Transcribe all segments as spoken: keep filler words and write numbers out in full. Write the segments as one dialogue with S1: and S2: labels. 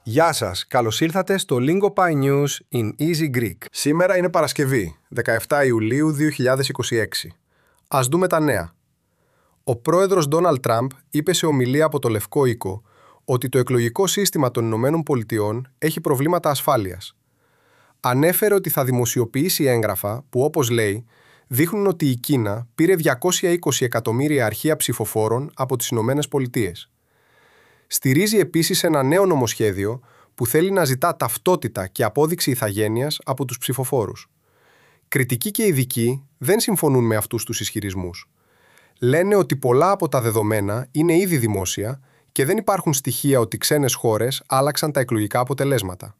S1: Γεια σας, καλώς ήρθατε στο Lingo Pi News in Easy Greek.
S2: Σήμερα είναι Παρασκευή, δεκαεφτά Ιουλίου δύο χιλιάδες είκοσι έξι. Ας δούμε τα νέα. Ο πρόεδρος Ντόναλντ Τραμπ είπε σε ομιλία από το Λευκό Οίκο ότι το εκλογικό σύστημα των Ηνωμένων Πολιτειών έχει προβλήματα ασφάλειας. Ανέφερε ότι θα δημοσιοποιήσει έγγραφα που, όπως λέει, δείχνουν ότι η Κίνα πήρε διακόσια είκοσι εκατομμύρια αρχεία ψηφοφόρων από τις Ηνωμένες Πολιτείες. Στηρίζει επίσης ένα νέο νομοσχέδιο που θέλει να ζητά ταυτότητα και απόδειξη ηθαγένειας από τους ψηφοφόρους. Κριτικοί και ειδικοί δεν συμφωνούν με αυτούς τους ισχυρισμούς. Λένε ότι πολλά από τα δεδομένα είναι ήδη δημόσια και δεν υπάρχουν στοιχεία ότι ξένες χώρες άλλαξαν τα εκλογικά αποτελέσματα.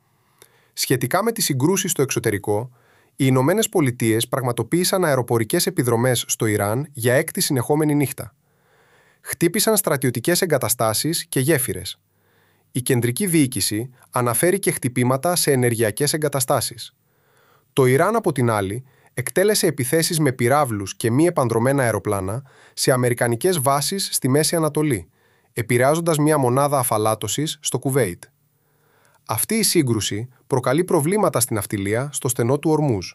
S2: Σχετικά με τις συγκρούσεις στο εξωτερικό, οι Ηνωμένες Πολιτείες πραγματοποίησαν αεροπορικές επιδρομές στο Ιράν για έκτη συνεχόμενη νύχτα. Χτύπησαν στρατιωτικές εγκαταστάσεις και γέφυρες. Η κεντρική διοίκηση αναφέρει και χτυπήματα σε ενεργειακές εγκαταστάσεις. Το Ιράν, από την άλλη, εκτέλεσε επιθέσεις με πυράβλους και μη επανδρωμένα αεροπλάνα σε αμερικανικές βάσεις στη Μέση Ανατολή, επηρεάζοντας μια μονάδα αφαλάτωσης στο Κουβέιτ. Αυτή η σύγκρουση προκαλεί προβλήματα στην ναυτιλία στο στενό του Ορμούζ.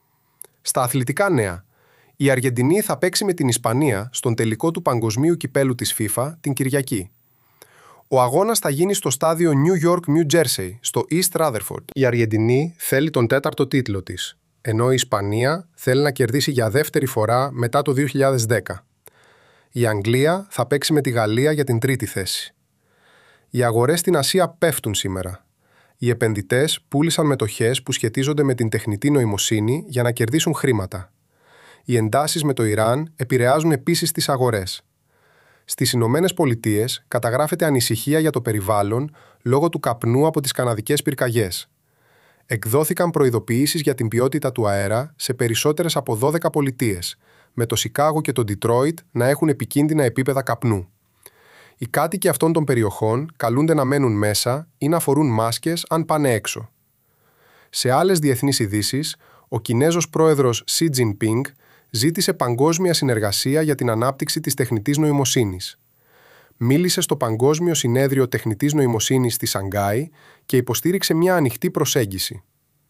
S2: Στα αθλητικά νέα, η Αργεντινή θα παίξει με την Ισπανία στον τελικό του Παγκοσμίου Κυπέλου της FIFA την Κυριακή. Ο αγώνας θα γίνει στο στάδιο New York, New Jersey, στο East Rutherford. Η Αργεντινή θέλει τον τέταρτο τίτλο της, ενώ η Ισπανία θέλει να κερδίσει για δεύτερη φορά μετά το δύο χιλιάδες δέκα. Η Αγγλία θα παίξει με τη Γαλλία για την τρίτη θέση. Οι αγορές στην Ασία πέφτουν σήμερα. Οι επενδυτές πούλησαν μετοχές που σχετίζονται με την τεχνητή νοημοσύνη για να κερδίσουν χρήματα. Οι εντάσεις με το Ιράν επηρεάζουν επίσης τις αγορές. Στις Ηνωμένες Πολιτείες καταγράφεται ανησυχία για το περιβάλλον λόγω του καπνού από τις καναδικές πυρκαγιές. Εκδόθηκαν προειδοποιήσεις για την ποιότητα του αέρα σε περισσότερες από δώδεκα πολιτείες, με το Σικάγο και το Ντιτρόιτ να έχουν επικίνδυνα επίπεδα καπνού. Οι κάτοικοι αυτών των περιοχών καλούνται να μένουν μέσα ή να φορούν μάσκες αν πάνε έξω. Σε άλλες διεθνείς ειδήσεις, ο Κινέζος πρόεδρος Σι Τζινπίνγκ ζήτησε παγκόσμια συνεργασία για την ανάπτυξη της τεχνητής νοημοσύνης. Μίλησε στο Παγκόσμιο Συνέδριο Τεχνητής Νοημοσύνης στη Σανγκάη και υποστήριξε μια ανοιχτή προσέγγιση.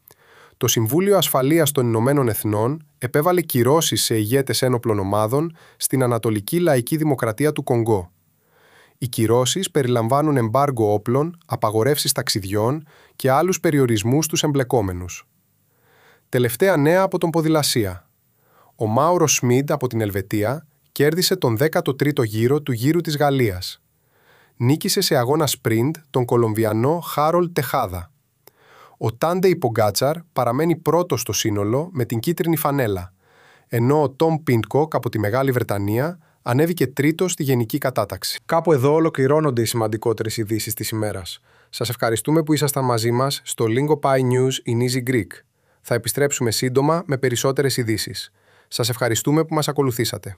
S2: Το Συμβούλιο Ασφαλείας των Ηνωμένων Εθνών επέβαλε κυρώσεις σε ηγέτες ένοπλων ομάδων στην Ανατολική Λαϊκή Δημοκρατία του Κονγκό. Οι κυρώσεις περιλαμβάνουν εμπάργκο όπλων, απαγορεύσεις ταξιδιών και άλλους περιορισμούς στους εμπλεκόμενους. Τελευταία νέα από τον ποδηλασία. Ο Μάουρο Σμιντ από την Ελβετία κέρδισε τον δέκατο τρίτο γύρο του Γύρου της Γαλλίας. Νίκησε σε αγώνα σπριντ τον Κολομβιανό Χάρολ Τεχάδα. Ο Τάντεϊ Πογκάτσαρ παραμένει πρώτος στο σύνολο με την κίτρινη φανέλα, ενώ ο Τόμ Πίντκοκ από τη Μεγάλη Βρετανία ανέβηκε τρίτος στη γενική κατάταξη. Κάπου εδώ ολοκληρώνονται οι σημαντικότερες ειδήσεις της ημέρας. Σας ευχαριστούμε που ήσασταν μαζί μας στο Lingo Pi News in Easy Greek. Θα επιστρέψουμε σύντομα με περισσότερες ειδήσεις. Σας ευχαριστούμε που μας ακολουθήσατε.